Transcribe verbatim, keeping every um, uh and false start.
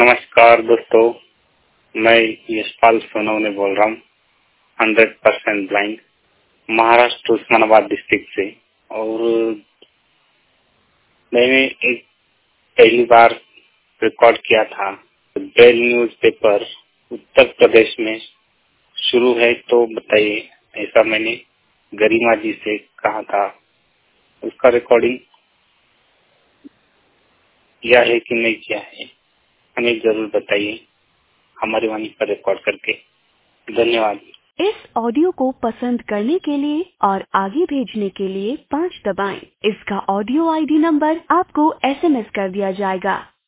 नमस्कार दोस्तों, मैं यशपाल सोनवणे बोल रहा हूँ, hundred percent blind, Maharashtra Osmanabad district से। और मैंने एक पहली बार रिकॉर्ड किया था। ब्रेल न्यूज़पेपर उत्तर प्रदेश में शुरू है तो बताइए, ऐसा मैंने गरिमा जी से कहा था। उसका रिकॉर्डिंग किया है कि नहीं किया है, हमें जरूर बताइए हमारी वाणी पर रिकॉर्ड करके। धन्यवाद। इस ऑडियो को पसंद करने के लिए और आगे भेजने के लिए पाँच दबाएं। इसका ऑडियो आईडी नंबर आपको एसएमएस कर दिया जाएगा।